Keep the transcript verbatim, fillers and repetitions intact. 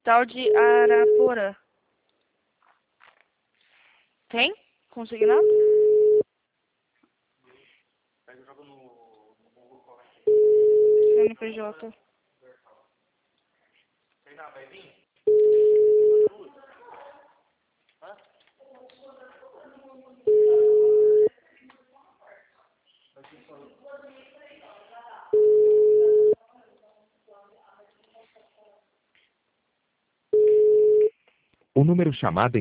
Tal de Araporã. Tem? Consegui nada? C N P J. O número chamado